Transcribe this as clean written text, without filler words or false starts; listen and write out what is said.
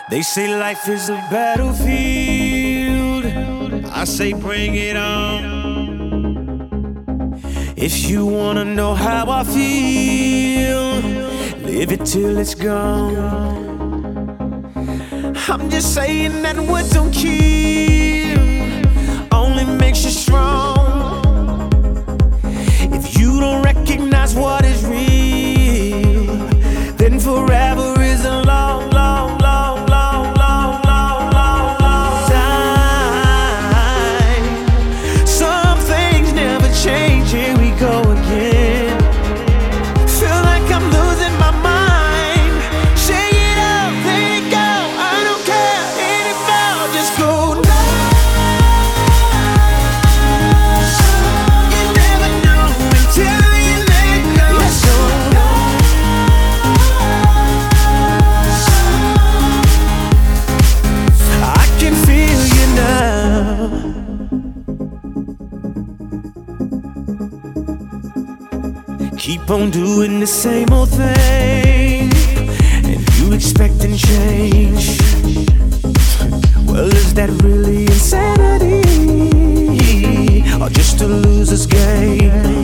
They say life is a battlefield. I say bring it on. If you wanna know how I feel, live it till it's gone. I'm just saying that what don't kill only makes you strong. If you don't recognize what is real, then forever is a long, long, long, long, long, long, long, long time. Some things never change. Here we go again. Feel like I'm losing my mind. Shake it up, let it go. I don't care anymore. Just go now. You never know until you let go. Let's go now. I can feel you now. Keep on doing the same old thing, and you expecting change. Well, is that really insanity, or just a loser's game?